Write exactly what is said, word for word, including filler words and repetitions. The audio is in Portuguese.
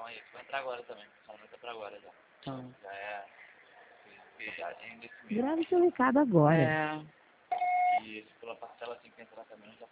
Não, isso vai entrar agora também. Só não entra pra agora já. Tá. Já é. Já ainda esse mês. Grave seu recado agora. É. E se pela parcela assim que entrar também, já